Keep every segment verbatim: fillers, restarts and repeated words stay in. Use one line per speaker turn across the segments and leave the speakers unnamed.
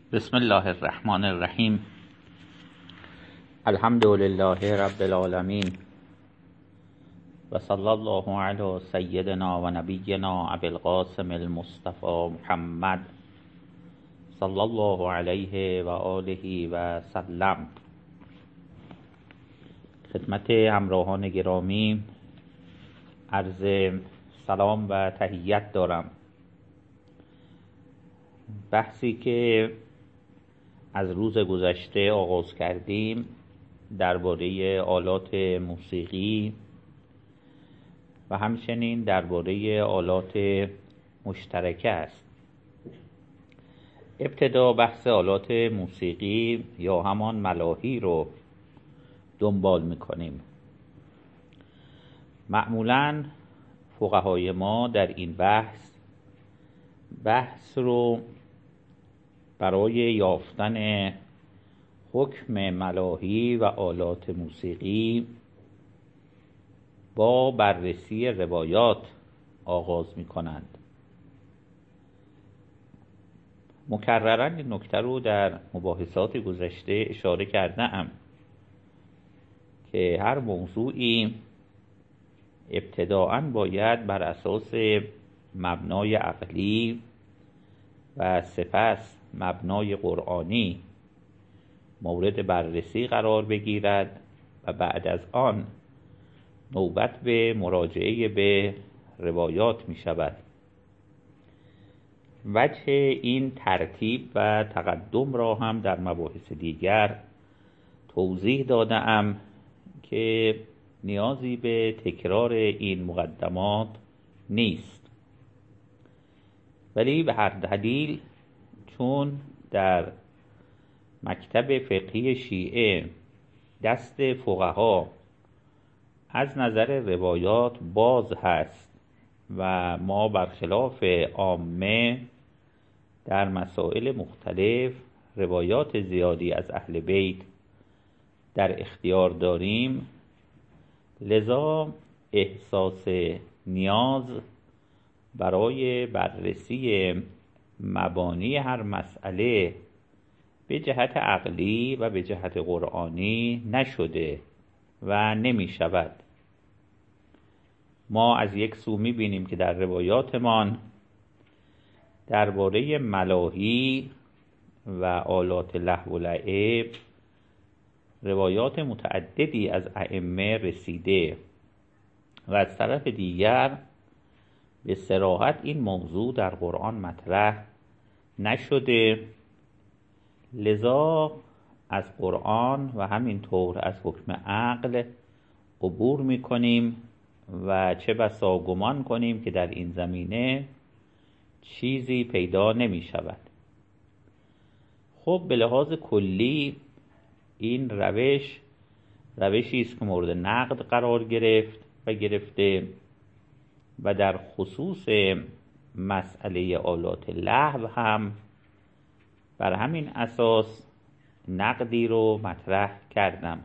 بسم الله الرحمن الرحیم. الحمد لله رب العالمین و صلی الله علی سیدنا و نبینا ابی القاسم المصطفى محمد صلی الله علیه و آله و سلم. خدمت همراهان گرامی عرض سلام و تحیت دارم. بحثی که از روز گذشته آغاز کردیم درباره آلات موسیقی و همچنین درباره آلات مشترکه است. ابتدا بحث آلات موسیقی یا همان ملاهی رو دنبال میکنیم. معمولاً فقهای ما در این بحث بحث رو برای یافتن حکم ملاهی و آلات موسیقی با بررسی روایات آغاز می کنند. مکرراً این نکته رو در مباحثات گذشته اشاره کرده‌ام که هر موضوعی ابتداءً باید بر اساس مبنای عقلی و سپس مبنای قرآنی مورد بررسی قرار بگیرد و بعد از آن نوبت به مراجعه به روایات می شود. وجه این ترتیب و تقدم را هم در مباحث دیگر توضیح دادم که نیازی به تکرار این مقدمات نیست. ولی به هر دلیل چون در مکتب فقهی شیعه دست فقها از نظر روایات باز هست و ما برخلاف عامه در مسائل مختلف روایات زیادی از اهل بیت در اختیار داریم، لذا احساس نیاز برای بررسی مبانی هر مسئله به جهت عقلی و به جهت قرآنی نشده و نمی شود. ما از یک سو می بینیم که در روایاتمان درباره ملاهی و آلات لهو و لعب روایات متعددی از ائمه رسیده و از طرف دیگر به صراحت این موضوع در قرآن مطرح نشده، لذا از قرآن و همینطور از حکم عقل عبور میکنیم و چه بسا گمان کنیم که در این زمینه چیزی پیدا نمی شود. خب به لحاظ کلی این روش روشی است که مورد نقد قرار گرفت و گرفته و در خصوص مسئله آلات لهو هم بر همین اساس نقدی رو مطرح کردم.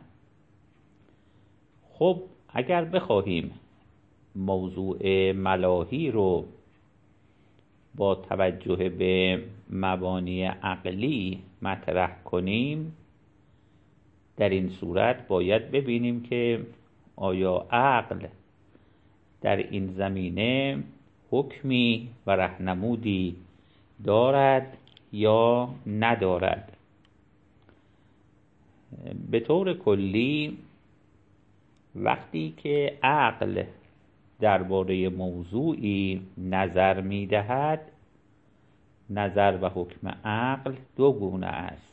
خب اگر بخواهیم موضوع ملاهی رو با توجه به مبانی عقلی مطرح کنیم، در این صورت باید ببینیم که آیا عقل در این زمینه حکمی و راهنمودی دارد یا ندارد. به طور کلی وقتی که عقل درباره موضوعی نظر می‌دهد، نظر و حکم عقل دو گونه است.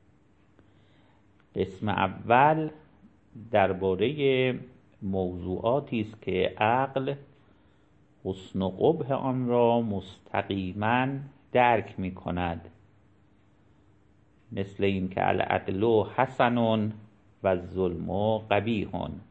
قسم اول درباره موضوعاتی است که عقل حسن و قبح آن را مستقیما درک می کند، مثل این که العدل حسن و الظلم قبیح.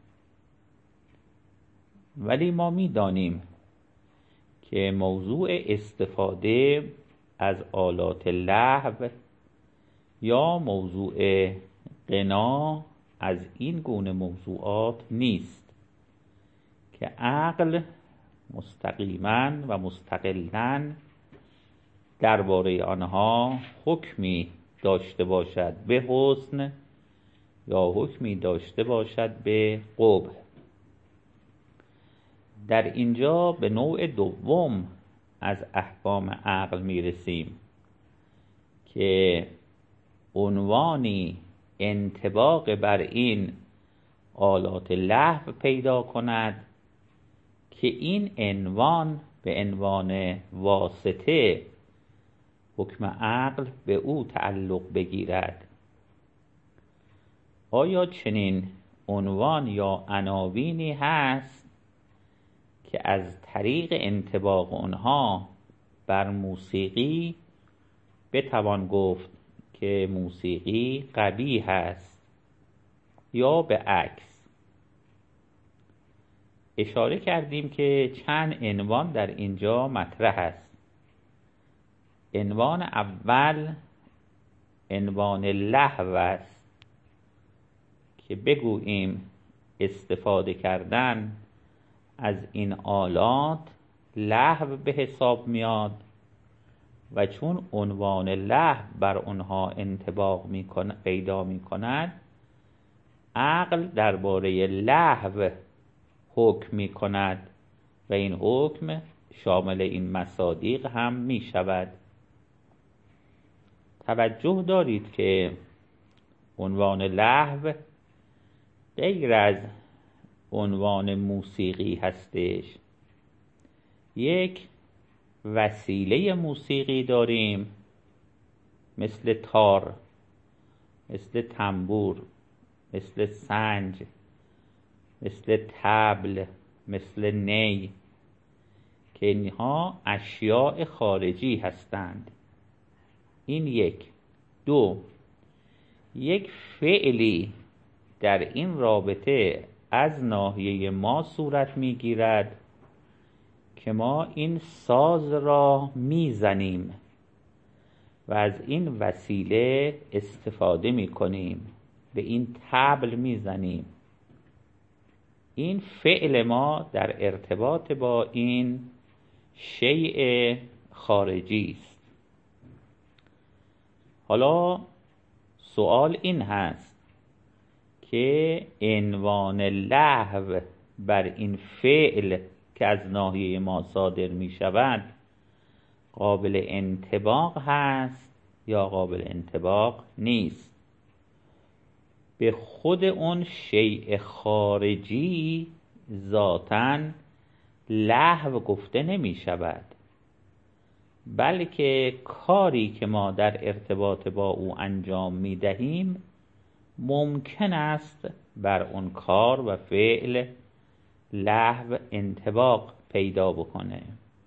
ولی ما می دانیم که موضوع استفاده از آلات لهو یا موضوع غنا از این گونه موضوعات نیست که عقل مستقیما و مستقلاً درباره آنها حکمی داشته باشد به حسن یا حکمی داشته باشد به قبح. در اینجا به نوع دوم از احکام عقل میرسیم که عنوانی انطباق بر این آلات لهو پیدا کند که این عنوان به عنوان واسطه حکم عقل به او تعلق بگیرد. آیا چنین عنوان یا عناوینی هست که از طریق انطباق آنها بر موسیقی بتوان گفت که موسیقی قبیح است یا به عکس؟ اشاره کردیم که چند عنوان در اینجا مطرح است. عنوان اول عنوان لهو است که بگوییم استفاده کردن از این آلات لهو به حساب میاد و چون عنوان لهو بر آنها انطباق میکنه پیدا میکند، عقل درباره لهو حکم میکند و این حکم شامل این مصادیق هم میشود. توجه دارید که عنوان لهو غیر از عنوان موسیقی هستش. یک وسیله موسیقی داریم مثل تار، مثل تنبور، مثل سنج، مثل طبل، مثل نی که اینها اشیاء خارجی هستند. این یک. دو، یک فعلی در این رابطه از ناحیه ما صورت میگیرد که ما این ساز را میزنیم و از این وسیله استفاده میکنیم، به این طبل میزنیم. این فعل ما در ارتباط با این شیء خارجی است. حالا سوال این هست که عنوان لهو بر این فعل که از ناحیه ما صادر می شود قابل انطباق هست یا قابل انطباق نیست؟ به خود اون شیء خارجی ذاتاً لهو گفته نمی شود، بلکه کاری که ما در ارتباط با او انجام می دهیم ممکن است بر اون کار و فعل لهو انطباق پیدا بکنه.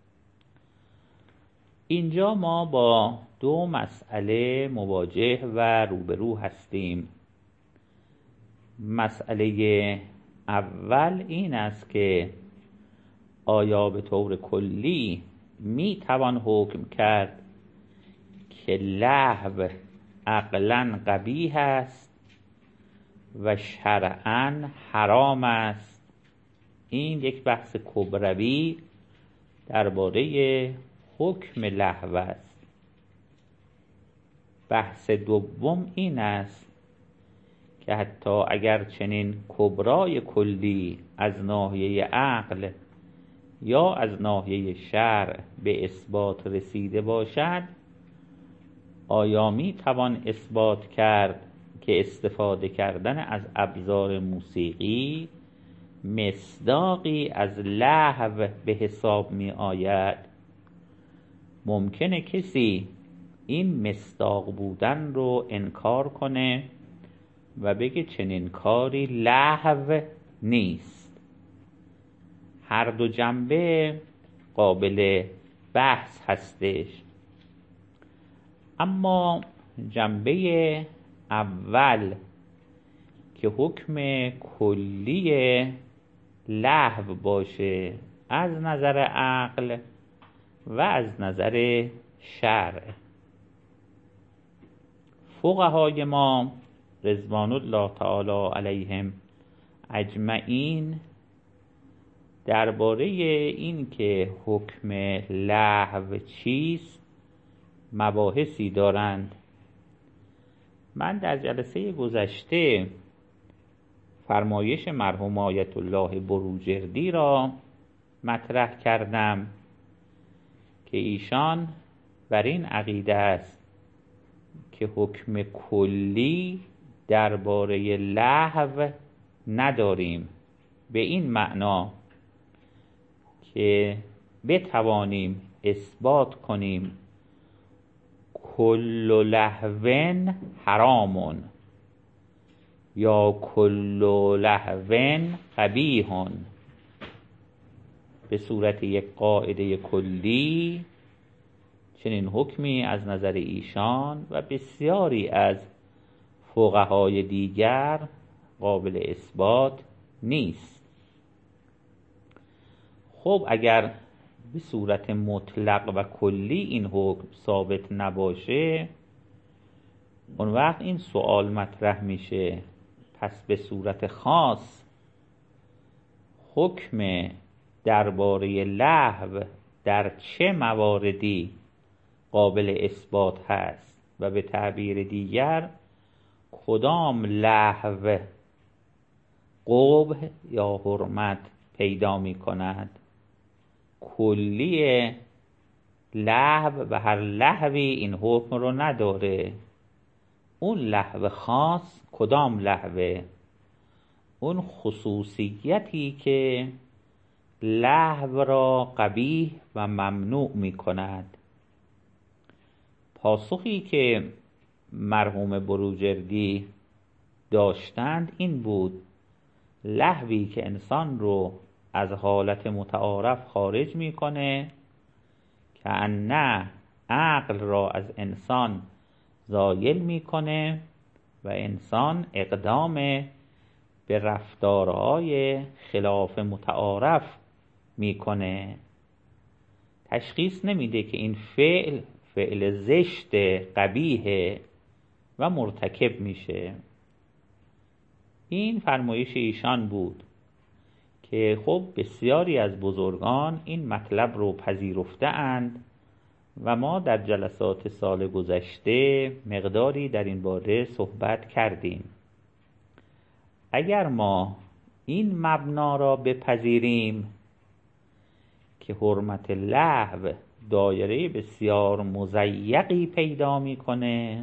اینجا ما با دو مسئله مواجه و روبرو هستیم. مسئله اول این است که آیا به طور کلی می توان حکم کرد که لهو عقلاً قبیح است و شرعاً حرام است؟ این یک بحث کبروی درباره حکم لهو است. بحث دوم این است که حتی اگر چنین کبرای کلی از ناحیه عقل یا از ناحیه شرع به اثبات رسیده باشد، آیا می توان اثبات کرد که استفاده کردن از ابزار موسیقی مصداقی از لهو به حساب می آید؟ ممکنه کسی این مصداق بودن رو انکار کنه و بگه چنین کاری لهو نیست. هر دو جنبه قابل بحث هستش، اما جنبه اول که حکم کلی لهو باشه از نظر عقل و از نظر شرع، فقهای ما رضوان الله تعالی علیهم اجمعین درباره این که حکم لهو چیست مباحثی دارند من در جلسه گذشته فرمایش مرحوم آیت الله بروجردی را مطرح کردم که ایشان بر این عقیده است که حکم کلی درباره لهو نداریم، به این معنا که بتوانیم اثبات کنیم کل لهو حرامون یا کل لهو قبیح به صورت یک قاعده کلی. چنین حکمی از نظر ایشان و بسیاری از فقهای دیگر قابل اثبات نیست. خب اگر به صورت مطلق و کلی این حکم ثابت نباشه، اون وقت این سوال مطرح میشه، پس به صورت خاص حکم درباره لهو در چه مواردی قابل اثبات هست و به تعبیر دیگر کدام لهو قبح یا حرمت پیدا می کند؟ کلی لهو و هر لهوی این حکم رو نداره. اون لهو خاص کدام لهوه؟ اون خصوصیتی که لهو را قبیح و ممنوع می کند. پاسخی که مرحوم بروجردی داشتند این بود: لهوی که انسان رو از حالت متعارف خارج میکنه، که نه عقل را از انسان زایل میکنه و انسان اقدام به رفتارهای خلاف متعارف میکنه. تشخیص نمیده که این فعل فعل زشت قبیح و مرتکب میشه. این فرمایش ایشان بود که خب بسیاری از بزرگان این مطلب رو پذیرفته اند و ما در جلسات سال گذشته مقداری در این باره صحبت کردیم. اگر ما این مبنا را بپذیریم که حرمت لهو دایره بسیار مضیقی پیدا میکنه،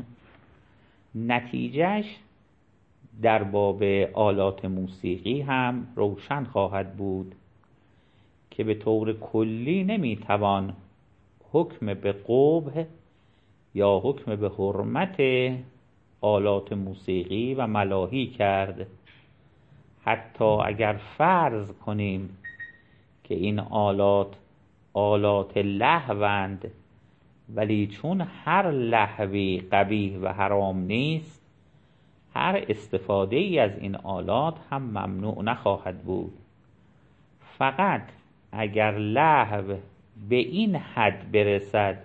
نتیجهش در باب آلات موسیقی هم روشن خواهد بود که به طور کلی نمیتوان حکم به قبح یا حکم به حرمت آلات موسیقی و ملاهی کرد. حتی اگر فرض کنیم که این آلات آلات لهوند، ولی چون هر لهوی قبیح و حرام نیست، هر استفاده ای از این آلات هم ممنوع نخواهد بود. فقط اگر لهو به این حد برسد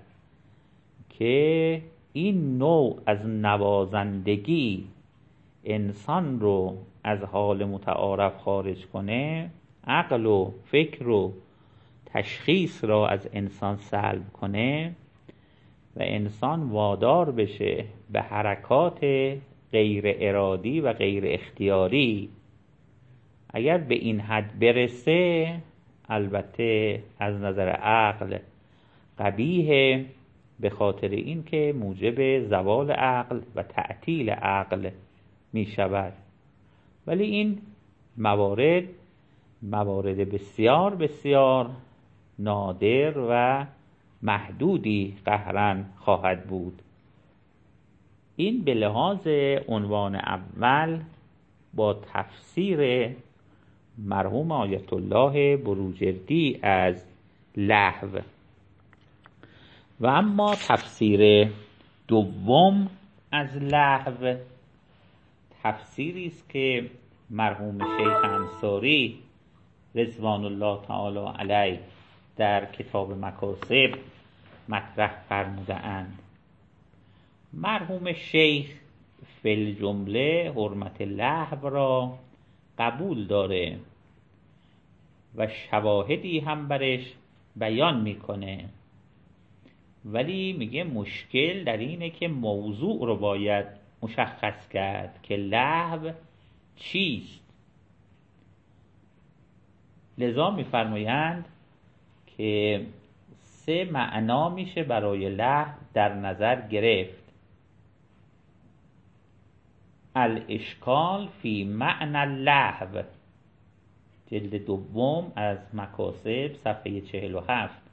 که این نوع از نوازندگی انسان رو از حال متعارف خارج کنه، عقل و فکر و تشخیص را از انسان سلب کنه و انسان وادار بشه به حرکات غیر ارادی و غیر اختیاری، اگر به این حد برسه، البته از نظر عقل قبیحه، به خاطر این که موجب زوال عقل و تعطیل عقل می شود. ولی این موارد موارد بسیار بسیار نادر و محدودی قهراً خواهد بود. این به لحاظ عنوان اول با تفسیر مرحوم آیت الله بروجردی از لهو. و اما تفسیر دوم از لهو تفسیری است که مرحوم شیخ انصاری رضوان الله تعالی علیه در کتاب مکاسب مطرح فرموده اند. مرحوم شیخ فی الجمله حرمت لهو را قبول داره و شواهدی هم برش بیان میکنه، ولی میگه مشکل در اینه که موضوع رو باید مشخص کرد که لهو چیست. لذا می‌فرمایند که سه معنا میشه برای لهو در نظر گرفت. الاشکال فی معنی اللهو، جلد دوم از مکاسب صفحه چهل و هفت.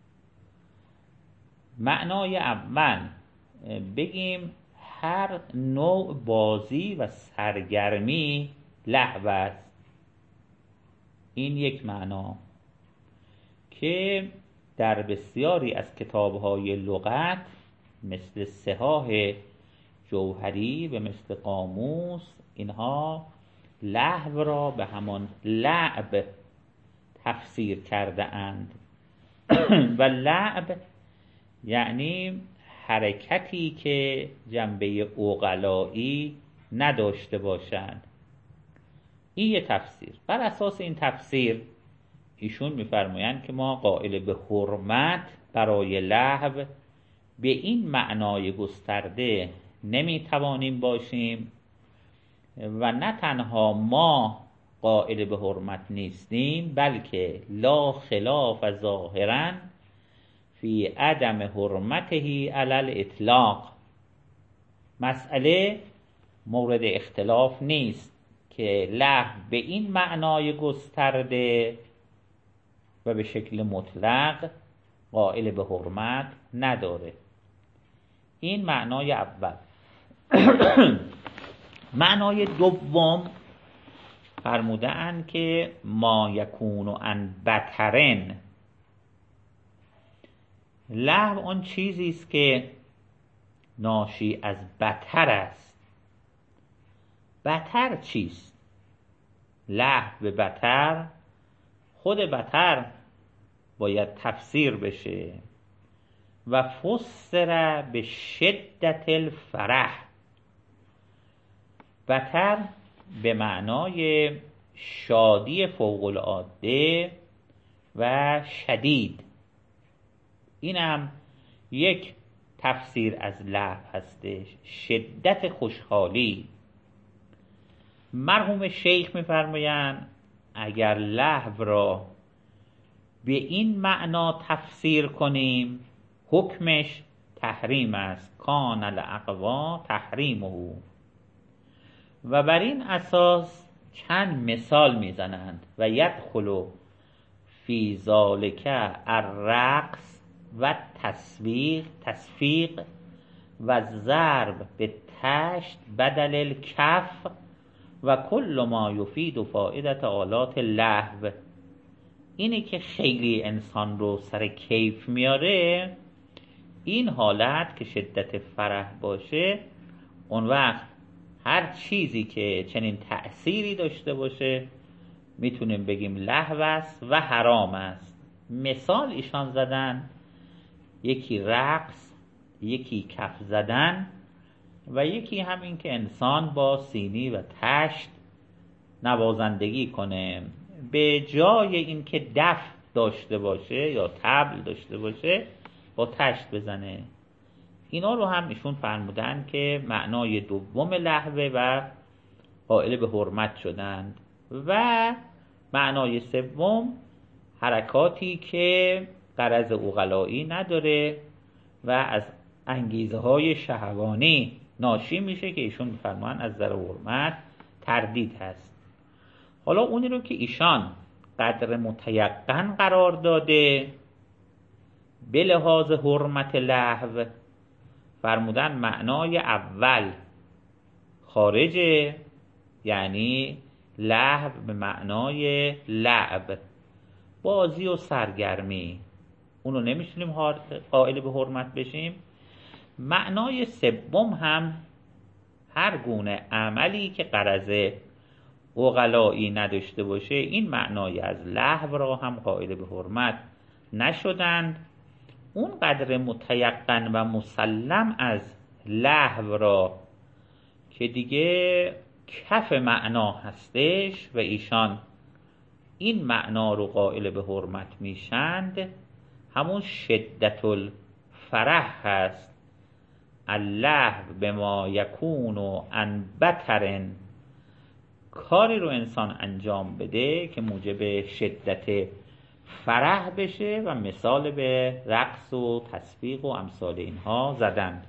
معنای اول بگیم هر نوع بازی و سرگرمی لهو است. این یک معنا که در بسیاری از کتاب‌های لغت مثل صحاح جوهری و مثل قاموس اینها لهو را به همان لعب تفسیر کرده اند و لعب یعنی حرکتی که جنبه عقلایی نداشته باشد. این یه تفسیر. بر اساس این تفسیر ایشون می‌فرمایند که ما قائل به حرمت برای لهو به این معنای گسترده نمی‌توانیم باشیم و نه تنها ما قائل به حرمت نیستیم بلکه لا خلاف ظاهراً فی عدم حرمته علی الاطلاق. مسئله مورد اختلاف نیست که لهو به این معنای گسترده و به شکل مطلق قائل به حرمت نداره. این معنای اول. معنای دوم فرموده اند که ما یکون عن بطرن، لهو آن چیزی است که ناشی از بطر است. بطر چیست؟ لهو به بطر، خود بطر باید تفسیر بشه و فسر به شدت الفرح. بطر به معنای شادی فوق العاده و شدید. اینم یک تفسیر از لهو هستش، شدت خوشحالی. مرحوم شیخ می‌فرمایند اگر لهو را به این معنا تفسیر کنیم حکمش تحریم است، کان الاقوا تحریمه. و بر این اساس چند مثال میزنند و یدخل فی ذالک الرقص و تصویق تصفیق و ضرب به تشت بدل الکف و کل ما یفید فائدت آلات لهو. اینی که خیلی انسان رو سر کیف میاره، این حالت که شدت فرح باشه، اون وقت هر چیزی که چنین تأثیری داشته باشه میتونیم بگیم لهو است و حرام است. مثال ایشان زدن، یکی رقص، یکی کف زدن و یکی همین که انسان با سینی و تشت نوازندگی کنه، به جای این که دف داشته باشه یا طبل داشته باشه با تشت بزنه. اینا رو هم ایشون فرمودن که معنای دوم لهوه و قائل به حرمت شدند. و معنای سوم حرکاتی که غرض عقلایی نداره و از انگیزه های شهوانی ناشی میشه که ایشون میفرمان از نظر حرمت تردید هست. حالا اونی رو که ایشان قدر متیقن قرار داده به لحاظ حرمت لهو، فرمودن معنای اول خارجه، یعنی لهو به معنای لعب، بازی و سرگرمی، اونو نمیتونیم قائل به حرمت بشیم. معنای سوم هم هر گونه عملی که غرض عقلایی نداشته باشه، این معنای از لهو را هم قائل به حرمت نشدند. اون قدر متیقن و مسلم از لهو را که دیگه کف معنا هستش و ایشان این معنا رو قائل به حرمت میشند، همون شدت الفرح هست اللهو به ما یکون عن بطر، کاری رو انسان انجام بده که موجب شدت فرح بشه و مثال به رقص و تصفیق و امثال اینها زدند.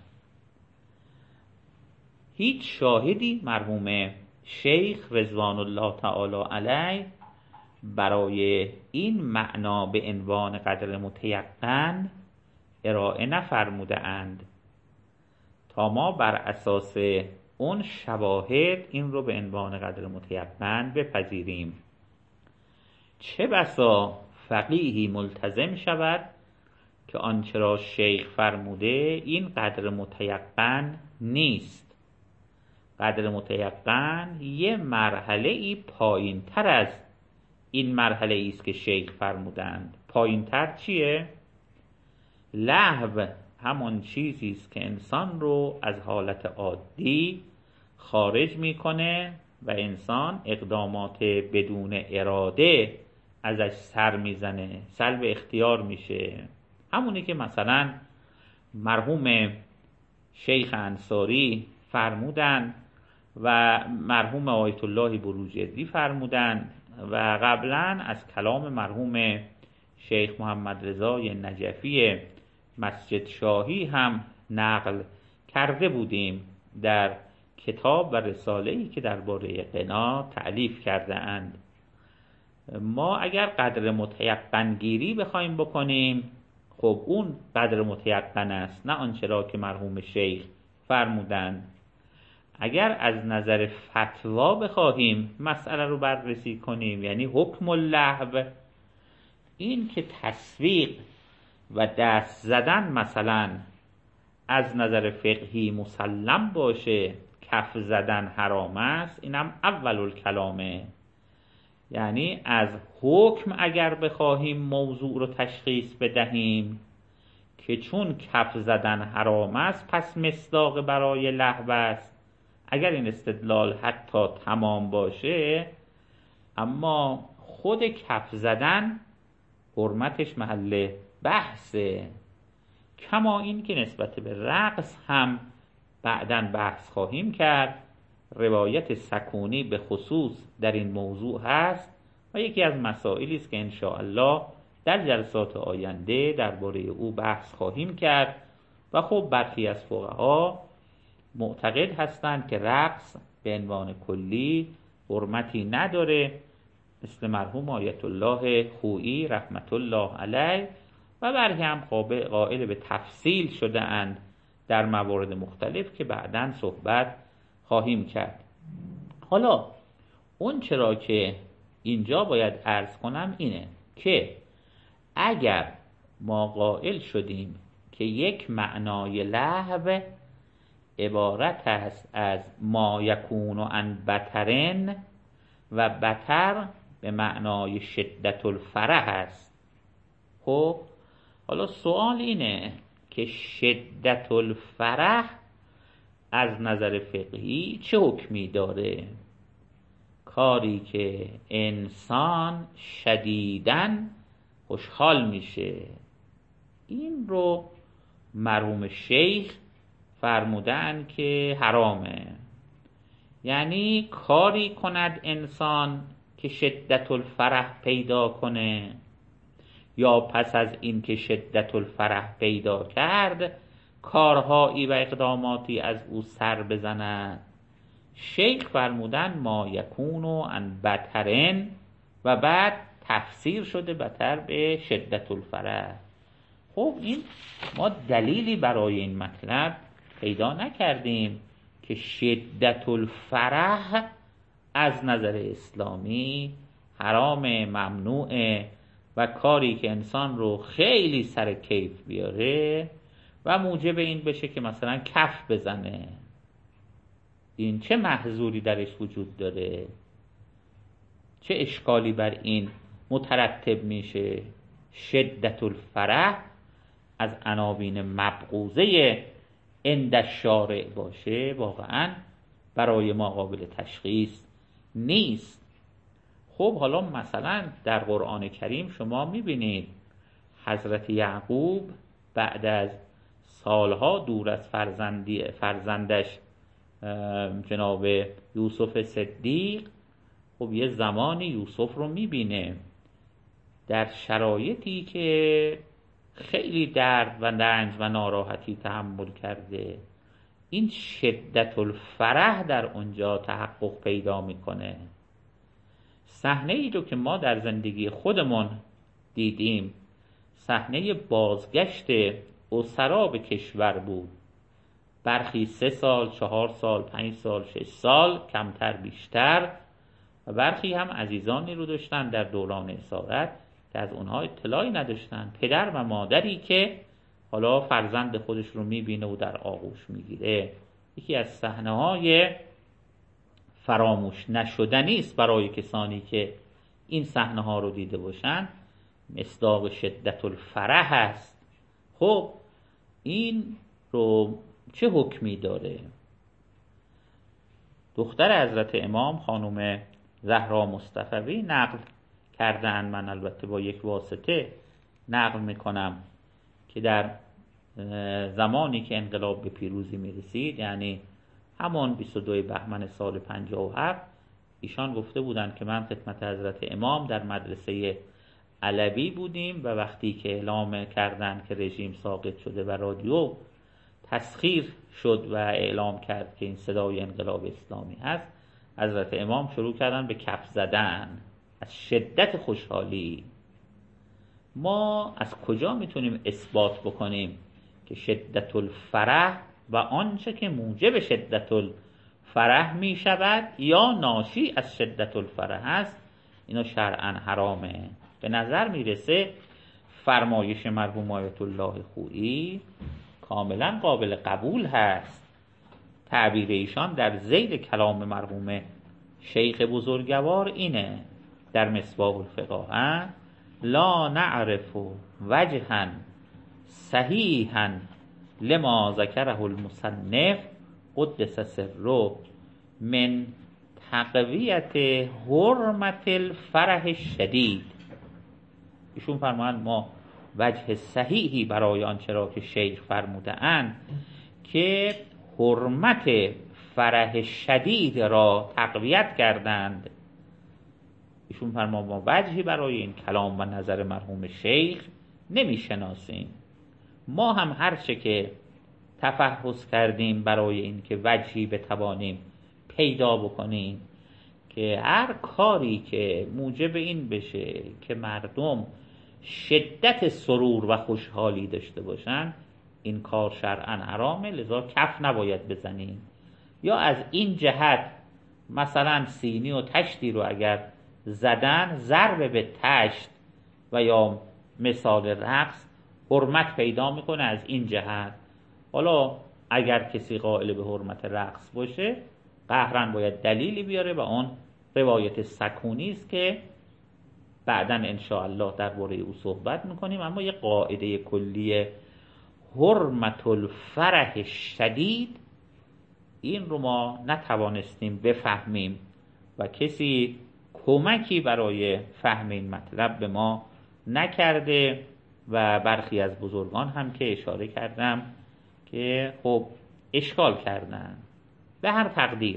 هیچ شاهدی مرحوم شیخ رضوان الله تعالی علیه برای این معنا به عنوان قدر متیقن ارائه نفرموده اند تا ما بر اساس اون شواهد این رو به عنوان قدر متیقن بپذیریم. چه بسا فقیهی ملتزم شود که آنچه را شیخ فرموده این قدر متیقن نیست. قدر متیقن یه مرحله ای پایین تر از این مرحله ای است که شیخ فرمودند. پایین تر چیه؟ لهو همون چیزی است که انسان رو از حالت عادی خارج میکنه و انسان اقدامات بدون اراده ازش سر میزنه، سلب اختیار میشه. همونی که مثلا مرحوم شیخ انصاری فرمودن و مرحوم آیت الله بروجردی فرمودن و قبلا از کلام مرحوم شیخ محمد رضای نجفی مسجد شاهی هم نقل کرده بودیم در کتاب و رساله‌ای که درباره غنا تألیف کرده اند. ما اگر قدر متیقن گیری بخوایم بکنیم، خب اون قدر متیقن است، نه آنچه را که مرحوم شیخ فرمودند. اگر از نظر فتوا بخواهیم مسئله رو بررسی کنیم، یعنی حکم اللهو، این که تسویق و دست زدن مثلا از نظر فقهی مسلم باشه، کف زدن حرام است، اینم اول الکلامه. یعنی از حکم اگر بخواهیم موضوع رو تشخیص بدهیم که چون کف زدن حرام است پس مصداق برای لهو است، اگر این استدلال حتی تمام باشه، اما خود کف زدن حرمتش محل بحثه. کما این که نسبت به رقص هم بعداً بحث خواهیم کرد. روایت سکونی به خصوص در این موضوع هست و یکی از مسائلی است که انشاءالله در جلسات آینده درباره او بحث خواهیم کرد. و خب برخی از فقها معتقد هستند که رقص به عنوان کلی حرمتی نداره، مثل مرحوم آیت الله خویی رحمت الله علیه، و برخی هم قائل به تفصیل شده اند در موارد مختلف که بعداً صحبت خواهیم کرد. حالا اون چرا که اینجا باید عرض کنم اینه که اگر ما قائل شدیم که یک معنای لهو عبارت است از ما یکون عن بطرن و بطر به معنای شدت الفرح است، خب حالا سوال اینه که شدت الفرح از نظر فقهی چه حکمی داره؟ کاری که انسان شدیداً خوشحال میشه، این رو مرحوم شیخ فرمودن که حرامه. یعنی کاری کند انسان که شدت الفرح پیدا کنه، یا پس از این که شدت الفرح پیدا کرد کارهایی و اقداماتی از او سر بزنند. شیخ فرمودن ما یکون عن بطرن و بعد تفسیر شده بطر به شدت الفرح. خب این ما دلیلی برای این مطلب پیدا نکردیم که شدت الفرح از نظر اسلامی حرام، ممنوعه و کاری که انسان رو خیلی سر کیف بیاره و موجب این بشه که مثلا کف بزنه. این چه محظوری درش وجود داره؟ چه اشکالی بر این مترتب میشه؟ شدت الفرح از عناوین مبغوضه عند الشارع باشه واقعا برای ما قابل تشخیص نیست. خب حالا مثلا در قرآن کریم شما میبینید حضرت یعقوب بعد از سالها دور از فرزندی فرزندش جناب یوسف صدیق، خب یه زمانی یوسف رو میبینه در شرایطی که خیلی درد و رنج و ناراحتی تحمل کرده. این شدت الفرح در اونجا تحقق پیدا میکنه. صحنه ای رو که ما در زندگی خودمون دیدیم، صحنه بازگشت اسرا به کشور بود. برخی سه سال، چهار سال، پنج سال، شش سال، کمتر بیشتر، و برخی هم عزیزانی رو داشتن در دوران اسارت که از اونها اطلاعی نداشتن. پدر و مادری که حالا فرزند خودش رو میبینه و در آغوش میگیره. یکی از صحنه‌های فراموش نشدنی است برای کسانی که این صحنه‌ها رو دیده باشن. مصداق شدت الفرح است. خب این رو چه حکمی داره؟ دختر حضرت امام خانم زهرا مصطفوی نقل کردن، من البته با یک واسطه نقل میکنم، که در زمانی که انقلاب به پیروزی میرسید، یعنی همون بیست و دو بهمن سال پنجاه و هفت، ایشان گفته بودند که من خدمت حضرت امام در مدرسه علوی بودیم و وقتی که اعلام کردند که رژیم ساقط شده و رادیو تسخیر شد و اعلام کرد که این صدای انقلاب اسلامی هست، حضرت امام شروع کردن به کف زدن از شدت خوشحالی. ما از کجا میتونیم اثبات بکنیم که شدت الفرح و آنچه که موجب شدت الفرح می شود یا ناشی از شدت الفرح است اینا شرعاً حرامه؟ به نظر میرسه فرمایش مرحوم آیت الله خویی کاملا قابل قبول هست. تعبیر ایشان در ذیل کلام مرحوم شیخ بزرگوار اینه در مصباح الفقاهه: لا نعرف وجها صحیحا لما ذکره المصنف قدس سره من تقویت حرمت الفرح الشدید. ایشون فرمایند ما وجه صحیحی برای آنچه را که شیخ فرموده‌اند که حرمت فرح شدید را تقویت کردند. ایشون فرمایند ما وجهی برای این کلام و نظر مرحوم شیخ نمیشناسیم. ما هم هر چه که تفحص کردیم برای این که وجهی بتوانیم پیدا بکنیم که هر کاری که موجب این بشه که مردم شدت سرور و خوشحالی داشته باشن، این کار شرعاً حرامه، لذا کف نباید بزنیم. یا از این جهت مثلا سینی و تشتی رو اگر زدن، ضرب به تشت و یا مثال رقص حرمت پیدا میکنه از این جهت. حالا اگر کسی قائل به حرمت رقص باشه قهرن باید دلیلی بیاره و اون روایت سکونی است که بعداً انشاءالله درباره او صحبت میکنیم. اما یه قاعده کلی حرمت الفرح شدید، این رو ما نتوانستیم بفهمیم و کسی کمکی برای فهم این مطلب به ما نکرده و برخی از بزرگان هم که اشاره کردم که خب اشکال کردن. به هر تقدیر،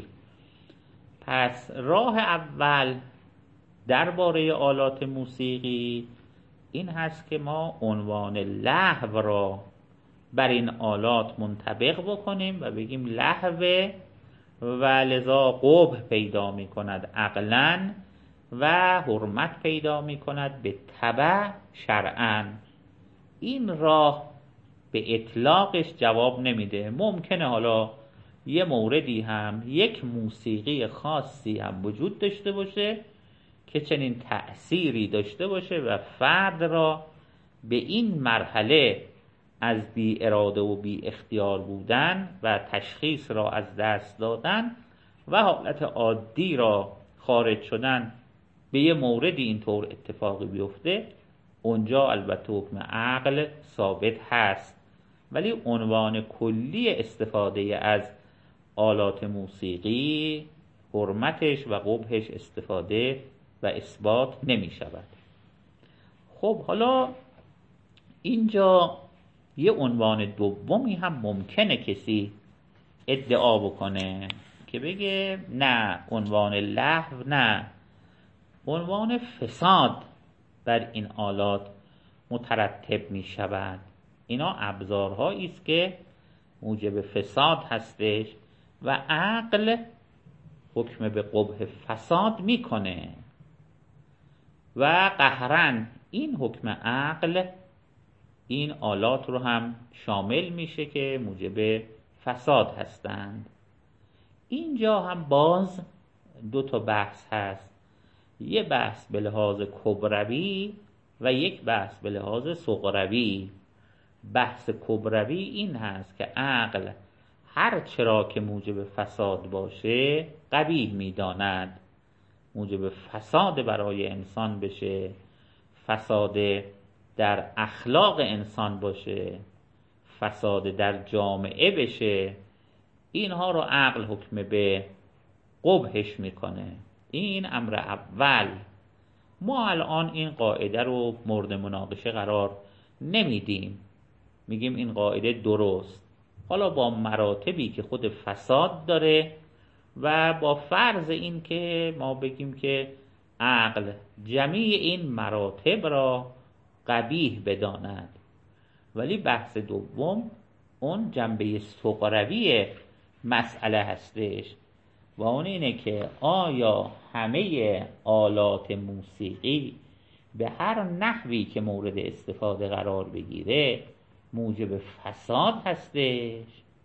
پس راه اول درباره آلات موسیقی این هست که ما عنوان لهو را بر این آلات منطبق بکنیم و بگیم لهو و لذا قبح پیدا می کند عقلاً و حرمت پیدا می کند به تبع شرعاً. این راه به اطلاقش جواب نمیده. ممکنه حالا یه موردی هم یک موسیقی خاصی هم وجود داشته باشه که چنین تأثیری داشته باشه و فرد را به این مرحله از بی اراده و بی اختیار بودن و تشخیص را از دست دادن و حالت عادی را خارج شدن به یه موردی اینطور اتفاقی بیفته، اونجا البته حکم عقل ثابت هست. ولی عنوان کلی استفاده از آلات موسیقی حرمتش و قبحش استفاده و اثبات نمی شود. خب حالا اینجا یه عنوان دومی هم ممکنه کسی ادعا بکنه که بگه نه، عنوان لهو نه، عنوان فساد بر این آلات مترتب می شود. اینا ابزارهایی است که موجب فساد هستش و عقل حکم به قبح فساد میکنه و قهرن این حکم عقل این آلات رو هم شامل میشه که موجب فساد هستند. اینجا هم باز دو تا بحث هست، یه بحث به لحاظ کبروی و یک بحث به لحاظ صغروی. بحث کبروی این هست که عقل هر چرا که موجب فساد باشه قبیح میداند، موجب فساد برای انسان بشه، فساد در اخلاق انسان باشه، فساد در جامعه بشه، اینها رو عقل حکم به قبحش میکنه. این امر اول. ما الان این قاعده رو مورد مناقشه قرار نمیدیم، میگیم این قاعده درست، حالا با مراتبی که خود فساد داره و با فرض این که ما بگیم که عقل جمیع این مراتب را قبیح بداند. ولی بحث دوم اون جنبه صغروی مسئله هستش و اون اینه که آیا همه آلات موسیقی به هر نحوی که مورد استفاده قرار بگیره موجب فساد هستش؟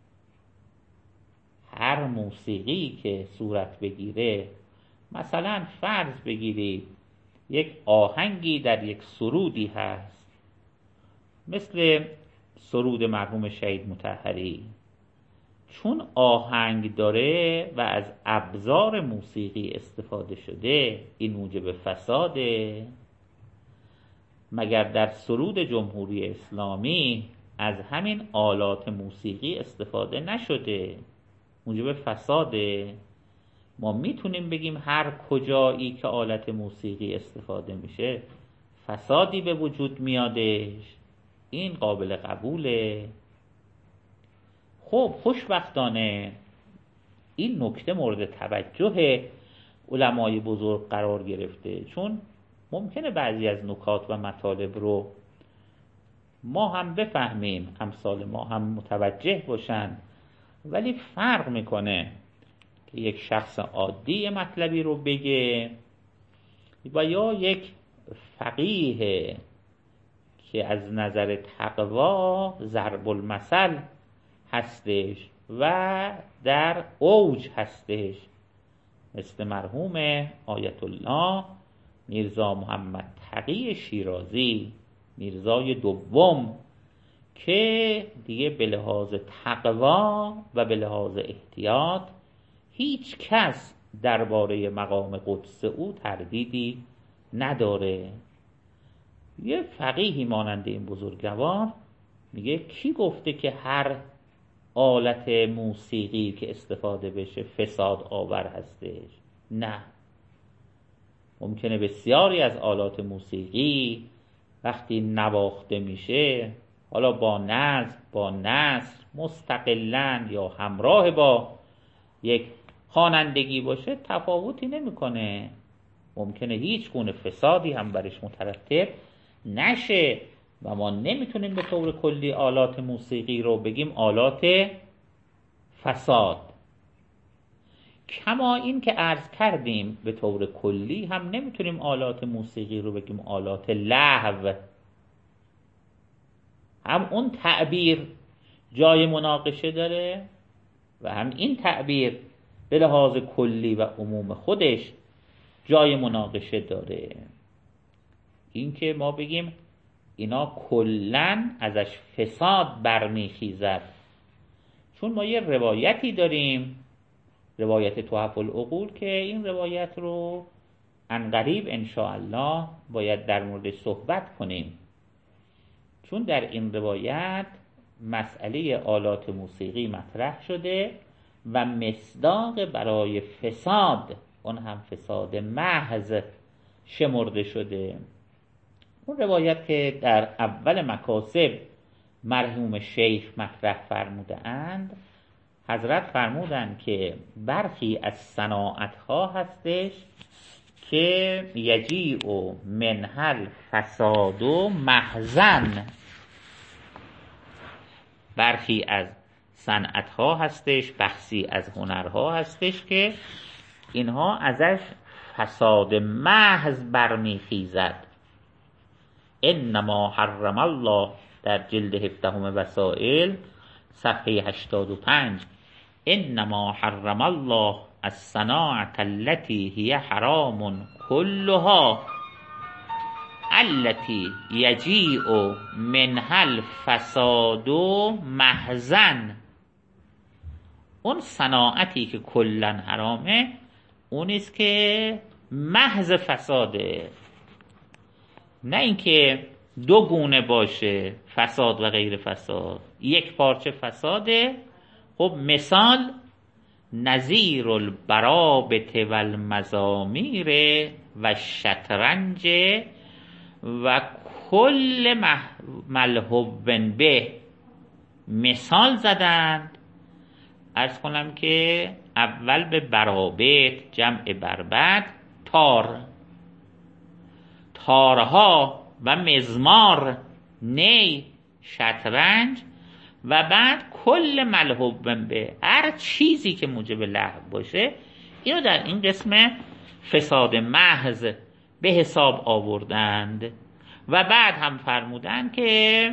هر موسیقی که صورت بگیره، مثلا فرض بگیرید یک آهنگی در یک سرودی هست مثل سرود مرحوم شهید مطهری، چون آهنگ داره و از ابزار موسیقی استفاده شده این موجب فساده؟ مگر در سرود جمهوری اسلامی از همین آلات موسیقی استفاده نشده؟ موجب فساده؟ ما میتونیم بگیم هر کجایی که آلت موسیقی استفاده میشه فسادی به وجود میادش؟ این قابل قبوله؟ خب خوشبختانه این نکته مورد توجه علمای بزرگ قرار گرفته، چون ممکنه بعضی از نکات و مطالب رو ما هم بفهمیم، امثال ما هم متوجه باشن، ولی فرق میکنه که یک شخص عادی مطلبی رو بگه و یا یک فقیه که از نظر تقوا ضرب المثل هستش و در اوج هستش، مثل مرحوم آیت الله میرزا محمد تقی شیرازی، میرزای دوم، که دیگه به لحاظ تقوا و به لحاظ احتیاط هیچ کس درباره مقام قدس او تردیدی نداره. یه فقیهی مانند این بزرگوار میگه کی گفته که هر آلت موسیقی که استفاده بشه فساد آور هستش؟ نه، ممکنه بسیاری از آلات موسیقی وقتی نواخته میشه، حالا با نظم، با نثر، مستقلاً یا همراه با یک خوانندگی باشه، تفاوتی نمیکنه، ممکنه هیچ گونه فسادی هم برش مترتب نشه و ما نمیتونیم به طور کلی آلات موسیقی رو بگیم آلات فساد. کما این که عرض کردیم به طور کلی هم نمیتونیم آلات موسیقی رو بگیم آلات لهو. هم اون تعبیر جای مناقشه داره و هم این تعبیر به لحاظ کلی و عموم خودش جای مناقشه داره. این که ما بگیم اینا کلن ازش فساد برمیخیزد، چون ما یه روایتی داریم، روایت تحف العقول، که این روایت رو عنقریب انشاءالله باید در مورد صحبت کنیم، چون در این روایت مسئله آلات موسیقی مطرح شده و مصداق برای فساد، اون هم فساد محض، شمرده شده. اون روایت که در اول مکاسب مرحوم شیخ مطرح فرموده اند، حضرت فرمودند که برخی از صناعت ها هستش که یجیء منها فساد و محزن. برخی از صنعت ها هستش، بخشی از هنرها هستش که اینها ازش فساد محض برمیخیزد. انما حرم الله در جلد هفدهم وسائل صفحه هشتاد و پنج، انما حرم الله الصناعة التي هي حرام كلها التي يجيء منها الفساد محزن. اون صناعتی که کلا حرامه اونیست که محض فساده، نه اینکه دو گونه باشه فساد و غیر فساد، یک پارچه فساده. خب مثال نظیر البرابط و المزامیر و شطرنج و کل ملهوب به مثال زدند. عرض کنم که اول به برابط جمع بربط، تار، تارها و مزمار، نی، شطرنج و بعد کل ملهوب به، هر چیزی که موجب لهو باشه اینو در این قسم فساد محض به حساب آوردند. و بعد هم فرمودند که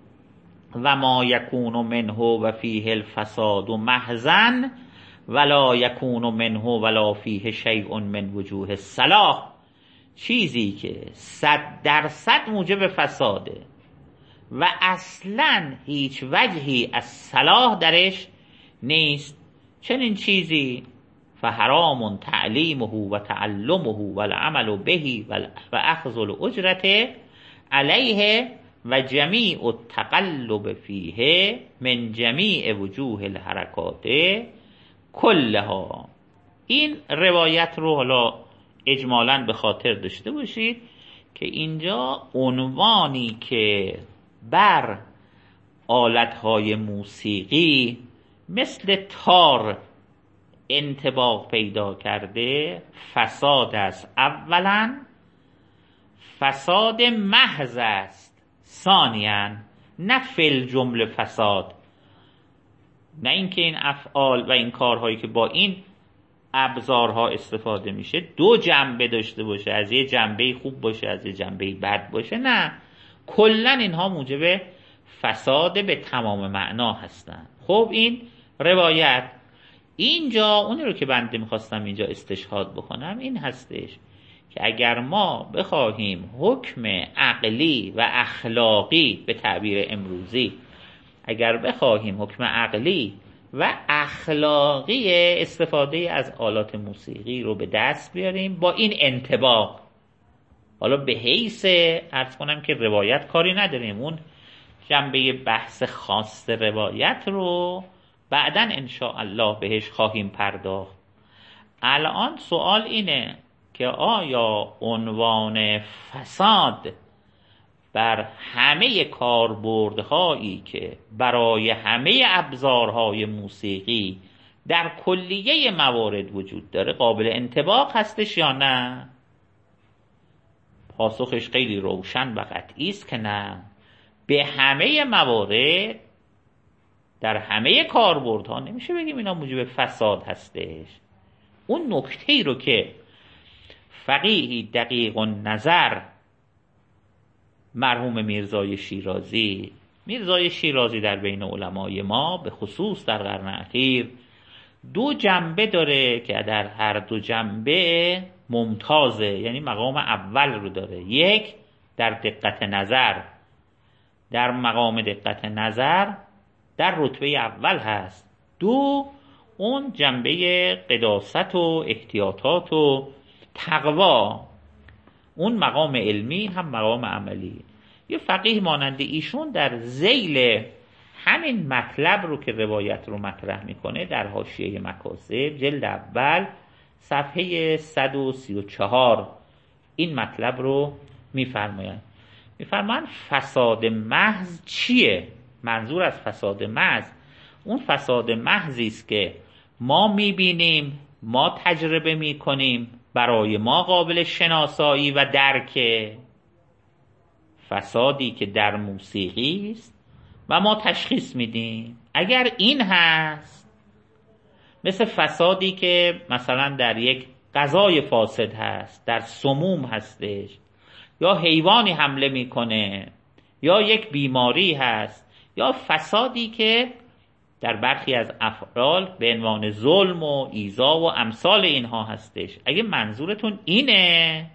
و ما یکون منه و فیه الفساد محضن ولا یکون منه ولا فیه شیء من وجوه الصلاح. چیزی که صد درصد موجب فساده و اصلا هیچ وجهی از صلاح درش نیست، چنین چیزی فحرام تعلیمه و تعلمه و العمل به و اخذ الاجرت علیه و جمیع التقلب فیه من جمیع وجوه الحرکات کلها. این روایت رو حالا اجمالاً به خاطر داشته باشید که اینجا عنوانی که بر آلتهای موسیقی مثل تار انطباق پیدا کرده فساد است. اولا فساد محض است، ثانیاً نه فل جمله فساد، نه اینکه این افعال و این کارهایی که با این ابزارها استفاده میشه دو جنبه داشته باشه، از یه جنبه خوب باشه از یه جنبه بد باشه، نه، کلن اینها موجب فساد به تمام معنا هستن. خب این روایت اینجا اونی رو که بنده میخواستم اینجا استشهاد بکنم این هستش که اگر ما بخواهیم حکم عقلی و اخلاقی به تعبیر امروزی، اگر بخواهیم حکم عقلی و اخلاقی استفاده از آلات موسیقی رو به دست بیاریم با این انطباق، حالا به حیث عرض کنم که روایت کاری نداریم، اون جنبه بحث خاص روایت رو بعداً انشاءالله بهش خواهیم پرداخت. الان سوال اینه که آیا عنوان فساد بر همه کاربردهایی که برای همه ابزارهای موسیقی در کلیه موارد وجود داره قابل انطباق هستش یا نه؟ پاسخش خیلی روشن و قطعی است که نه. به همه موارد در همه کاربردها نمیشه بگیم اینا موجب فساد هستش. اون نکته‌ای رو که فقیهی دقیق النظر مرحوم میرزای شیرازی میرزای شیرازی در بین علمای ما به خصوص در قرن اخیر دو جنبه داره که در هر دو جنبه ممتازه، یعنی مقام اول رو داره. یک در دقت نظر، در مقام دقت نظر در رتبه اول هست. دو اون جنبه قداست و احتیاطات و تقوا، اون مقام علمی هم مقام عملی. یه فقیه مانند ایشون در ذیل همین مطلب رو که روایت رو مطرح میکنه در حاشیه مکاسب جلد اول صفحه صد و سی و چهار این مطلب رو میفرمایند. میفرمایند فساد محض چیه؟ منظور از فساد محض اون فساد محضی است که ما میبینیم، ما تجربه میکنیم، برای ما قابل شناسایی و درکه. فسادی که در موسیقی است و ما تشخیص میدیم. اگر این هست، مثل فسادی که مثلا در یک غذای فاسد هست، در سموم هستش، یا حیوانی حمله میکنه، یا یک بیماری هست، یا فسادی که در برخی از افعال به عنوان ظلم و ایذا و امثال اینها هستش. اگه منظورتون اینه،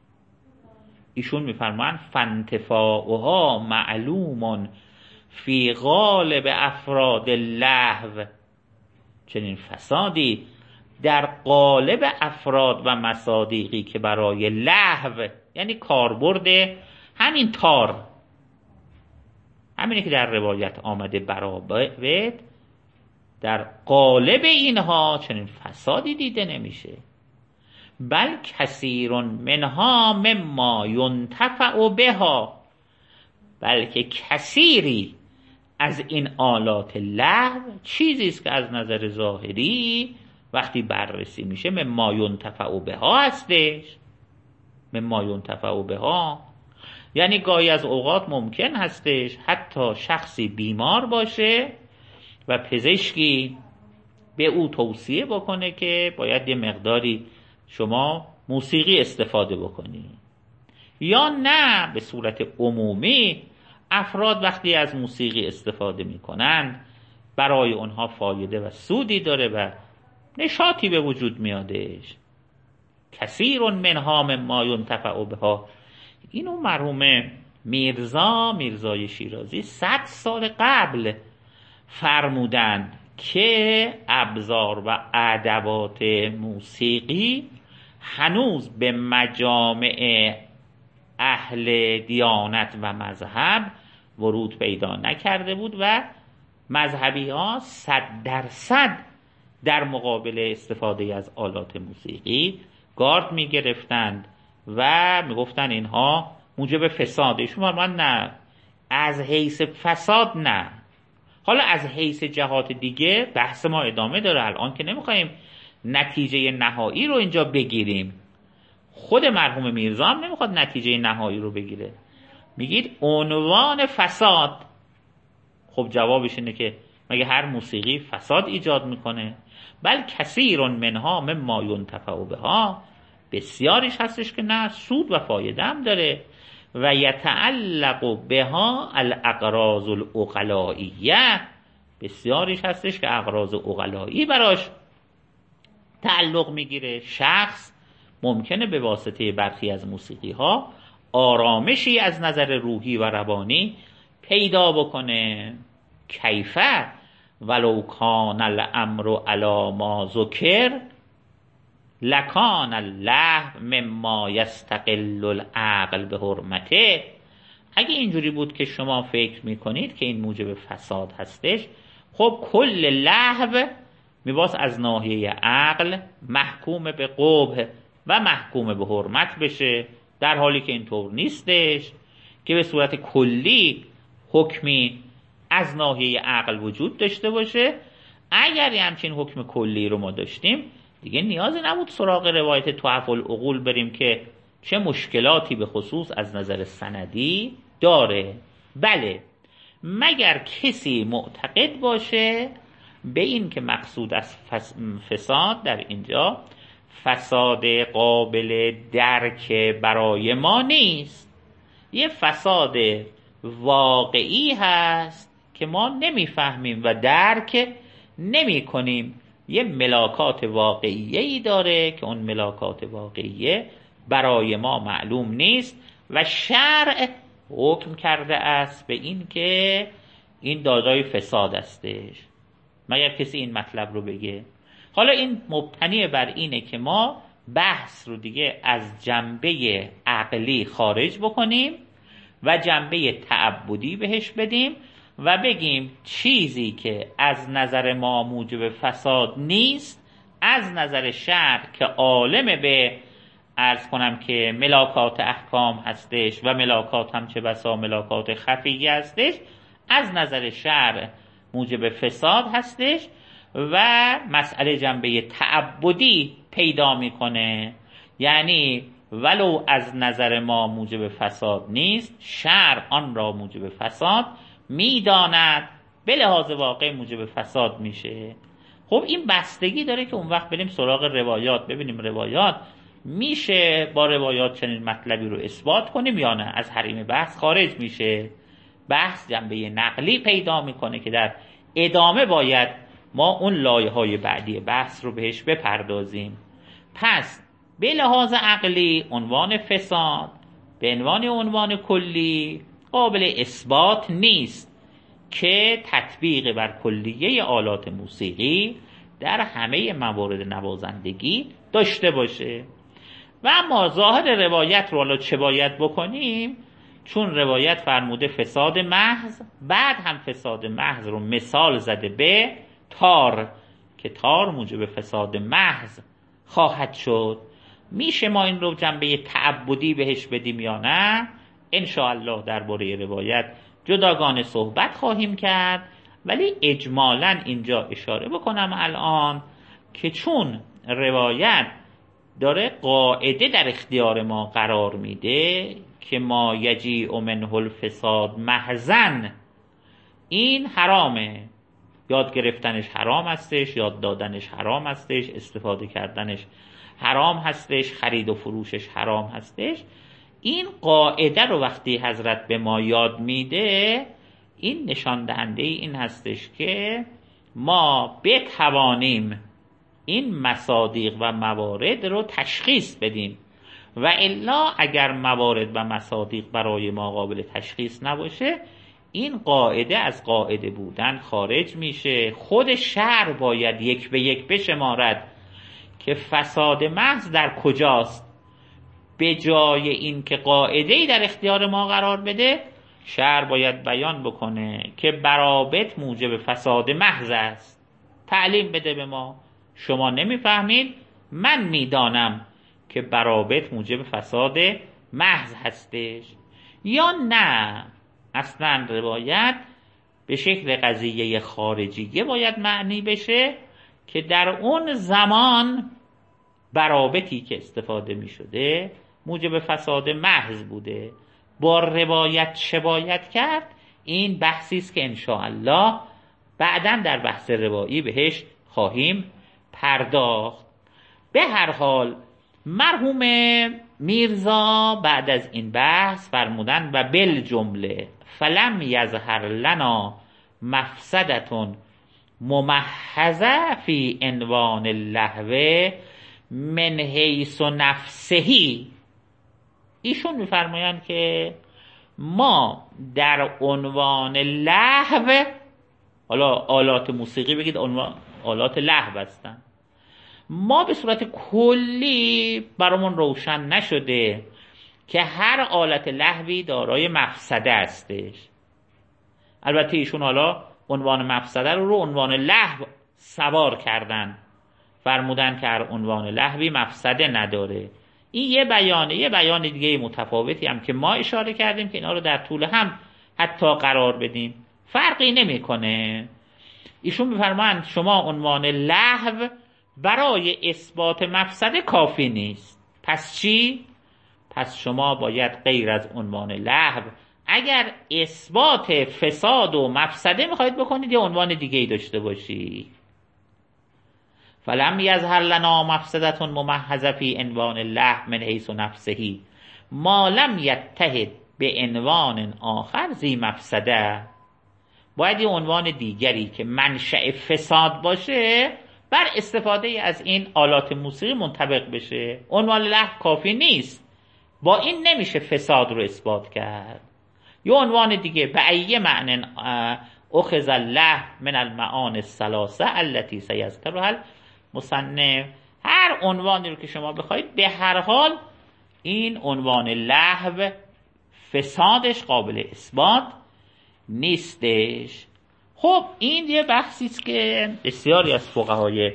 ایشون میفرمان فانتفاعها معلوم فی غالب افراد اللهو، چنین فسادی در قالب افراد و مصادیقی که برای لهو، یعنی کاربرد همین تار، همینی که در روایت آمده برابد، در قالب اینها چنین فسادی دیده نمیشه. بل کثیر منها مما ینتفع بها، بلکه کثیری از این آلات لهو چیزی است که از نظر ظاهری وقتی بررسی میشه مما ینتفع بها هستش. مما ینتفع بها یعنی گاهی از اوقات ممکن هستش حتی شخصی بیمار باشه و پزشکی به او توصیه بکنه که باید یه مقداری شما موسیقی استفاده بکنی، یا نه به صورت عمومی افراد وقتی از موسیقی استفاده میکنن برای اونها فایده و سودی داره و نشاطی به وجود میادش. کثیر منها مما ینتفع بها. اینو مرحوم میرزا میرزای شیرازی صد سال قبل فرمودن که ابزار و ادوات موسیقی هنوز به مجامع اهل دیانت و مذهب ورود پیدا نکرده بود و مذهبی ها صد درصد در مقابل استفاده از آلات موسیقی گارد می گرفتند و می گفتن اینها موجب فسادشون. من نه، از حیث فساد نه. حالا از حیث جهات دیگه بحث ما ادامه داره، الان که نمیخوایم نتیجه نهایی رو اینجا بگیریم. خود مرحوم میرزا هم نمیخواد نتیجه نهایی رو بگیره. میگید عنوان فساد، خب جوابش اینه که مگه هر موسیقی فساد ایجاد میکنه؟ بل کثیر منها مما ینتفع بها، بسیاریش هستش که نه، سود و فایده هم داره. و یتعلق بها الاغراض العقلائیه، بسیاریش هستش که اغراض عقلایی براش تعلق میگیره. شخص ممکنه به واسطه برخی از موسیقی ها آرامشی از نظر روحی و روانی پیدا بکنه. کیفه ولو کان الامر علی ما ذکر لکان اللهو مما یستقل العقل به حرمته. اگه اینجوری بود که شما فکر میکنید که این موجب فساد هستش، خب کل لهو میباس از ناحیه عقل محکوم به قبح و محکوم به حرمت بشه، در حالی که اینطور نیستش که به صورت کلی حکمی از ناحیه عقل وجود داشته باشه. اگر همچین حکم کلی رو ما داشتیم دیگه نیازی نبود سراغ روایت تحف العقول بریم که چه مشکلاتی به خصوص از نظر سندی داره. بله، مگر کسی معتقد باشه به این که مقصود از فساد در اینجا فساد قابل درک برای ما نیست، یه فساد واقعی هست که ما نمیفهمیم و درک نمی کنیم. یه ملاکات واقعیه‌ای داره که اون ملاکات واقعیه برای ما معلوم نیست و شرع حکم کرده است به این که این دارای فساد استش. مگر کسی این مطلب رو بگه؟ حالا این مبتنی بر اینه که ما بحث رو دیگه از جنبه عقلی خارج بکنیم و جنبه تعبدی بهش بدیم و بگیم چیزی که از نظر ما موجب فساد نیست، از نظر شرع که عالم به عرض کنم که ملاکات احکام هستش و ملاکات هم چه بسا ملاکات خفیه هستش، از نظر شرع موجب فساد هستش و مسئله جنبه تعبدی پیدا میکنه، یعنی ولو از نظر ما موجب فساد نیست، شرع آن را موجب فساد میداند، به لحاظ واقع موجب فساد میشه. خب این بستگی داره که اون وقت بریم سراغ روایات، ببینیم روایات میشه با روایات چنین مطلبی رو اثبات کنیم یا نه، از حریم بحث خارج میشه. بحث جنبه نقلی پیدا میکنه که در ادامه باید ما اون لایه های بعدی بحث رو بهش بپردازیم. پس به لحاظ عقلی عنوان فساد به عنوان عنوان کلی قابل اثبات نیست که تطبیق بر کلیه آلات موسیقی در همه موارد نوازندگی داشته باشه. و اما ظاهر روایت رو حالا چه باید بکنیم؟ چون روایت فرموده فساد محض، بعد هم فساد محض رو مثال زده به تار که تار موجب فساد محض خواهد شد. میشه ما این رو جنبه تعبدی بهش بدیم یا نه؟ انشاءالله درباره روایت جداگانه صحبت خواهیم کرد، ولی اجمالاً اینجا اشاره بکنم الان که چون روایت داره قاعده در اختیار ما قرار میده که ما یجیء منه الفساد محضاً، این حرامه، یاد گرفتنش حرام هستش، یاد دادنش حرام هستش، استفاده کردنش حرام هستش، خرید و فروشش حرام هستش. این قاعده رو وقتی حضرت به ما یاد میده، این نشان دهنده این هستش که ما بتوانیم این مصادیق و موارد رو تشخیص بدیم، و الا اگر موارد و مصادیق برای ما قابل تشخیص نباشه، این قاعده از قاعده بودن خارج میشه. خود شرع باید یک به یک بشمارد که فساد محض در کجاست. به جای این که قاعده‌ای در اختیار ما قرار بده، شرع باید بیان بکنه که برابط موجب فساد محض است. تعلیم بده به ما، شما نمیفهمید، من میدانم که برابط موجب فساد محض هستش. یا نه اصلا روایت به شکل قضیه خارجیه باید معنی بشه که در اون زمان برابطی که استفاده می شده موجب فساد محض بوده. با روایت چه باید کرد؟ این بحثی است که انشاءالله بعداً در بحث روایی بهش خواهیم پرداخت. به هر حال مرحوم میرزا بعد از این بحث فرمودن و بالجمله فلم یظهر لنا مفسدتون ممحضه فی عنوان اللهو من حیث نفسهی. ایشون میفرمایند که ما در عنوان لهو، حالا آلات موسیقی بگید عنوان آلات لهو هستن، ما به صورت کلی برامون روشن نشده که هر آلت لهوی دارای مفسده هستش. البته ایشون حالا عنوان مفسده رو رو عنوان لهو سوار کردن، فرمودن که هر عنوان لهوی مفسده نداره. این یه بیانه. یه بیان دیگه متفاوتی هم که ما اشاره کردیم که اینا رو در طول هم حتی قرار بدیم فرقی نمیکنه. ایشون میفرمایند شما عنوان لهو برای اثبات مفسده کافی نیست. پس چی؟ پس شما باید غیر از عنوان لهو اگر اثبات فساد و مفسده میخواید بکنید یه عنوان دیگه ای داشته باشی. فلم یظهر لنا مفسدتون ممحضه فی عنوان اللهو من حیث نفسهی ما لم یتحد به عنوان آخر ذی مفسده. باید یه عنوان دیگری که منشأ فساد باشه بر استفاده از این آلات موسیقی منطبق بشه. عنوان لهو کافی نیست، با این نمیشه فساد رو اثبات کرد. یه عنوان دیگه به ای معنی اخذ اللهو من المعانی الثلاثه التي سیذکرها المصنف. هر عنوانی رو که شما بخواید، به هر حال این عنوان لهو فسادش قابل اثبات نیستش. خب این یه بحثی است که بسیاری از فقهای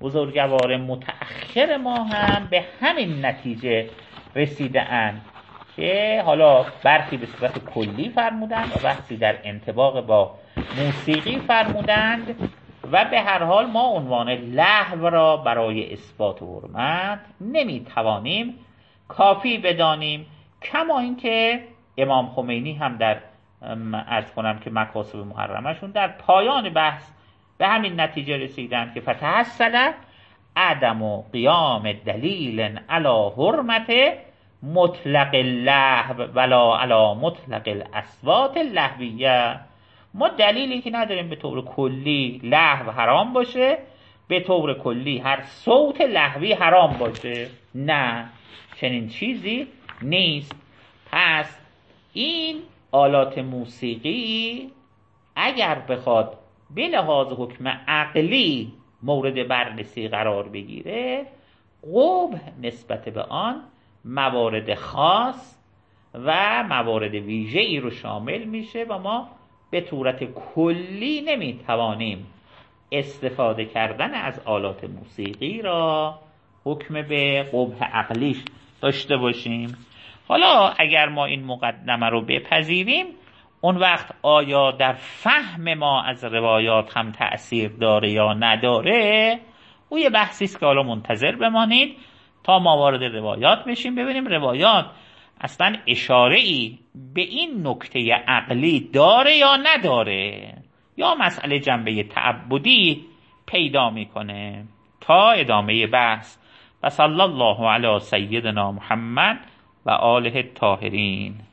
بزرگوار متأخر ما هم به همین نتیجه رسیده اند که حالا برخی به صورت کلی فرمودند و برخی در انطباق با موسیقی فرمودند و به هر حال ما عنوان لهو را برای اثبات حرمت نمیتوانیم کافی بدانیم، کما اینکه امام خمینی هم در عرض کنم که مکاسب محرمشون در پایان بحث به همین نتیجه رسیدن که فتحصل عدم و قیام دلیل علی حرمت مطلق اللهو ولا علی مطلق الاصوات اللهویه. ما دلیلی که نداریم به طور کلی لهو حرام باشه، به طور کلی هر صوت لهوی حرام باشه، نه، چنین چیزی نیست. پس این آلات موسیقی اگر بخواد به لحاظ حکم عقلی مورد بررسی قرار بگیره، قبح نسبت به آن موارد خاص و موارد ویژه‌ای رو شامل میشه و ما به صورت کلی نمیتوانیم استفاده کردن از آلات موسیقی را حکم به قبح عقلیش داشته باشیم. حالا اگر ما این مقدمه رو بپذیریم، اون وقت آیا در فهم ما از روایات هم تأثیر داره یا نداره؟ او یه بحثی است که حالا منتظر بمانید تا ما وارد روایات بشیم، ببینیم روایات اصلا اشاره‌ای به این نکته عقلی داره یا نداره، یا مسئله جنبه تعبدی پیدا میکنه. تا ادامه بحث. و صلی الله علی سیدنا محمد و آله الطاهرین.